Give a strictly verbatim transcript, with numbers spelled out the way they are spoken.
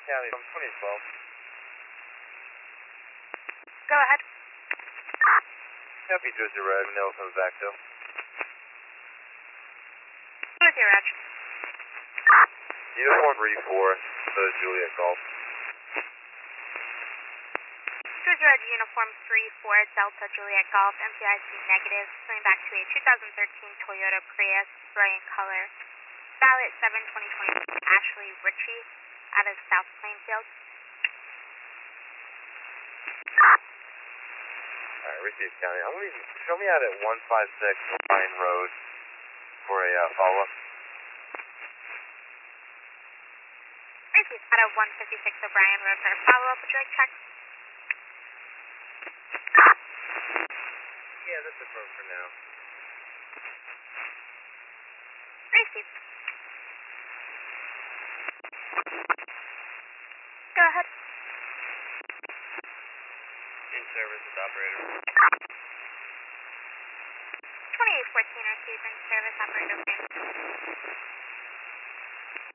County from twenty twelve. Go ahead. Copy Jersey Red, Manila comes back to. With your Reg. Uniform three four, so Juliet Golf. Jersey Red Uniform three four, Delta Juliet Golf, M P I C negative, coming back to a two thousand thirteen Toyota Prius, gray in color. Ballot seven twenty twenty, Ashley Ritchie, out of South Plainfield. Alright, Received County. I'm gonna show me out at one five six Pine Road for a uh, follow-up. Received out of one fifty-six O'Brien Road for a follow-up. Would you like check? Yeah, that's affirmed for now. Received. Go ahead. In service with operator. twenty-eight fourteen received in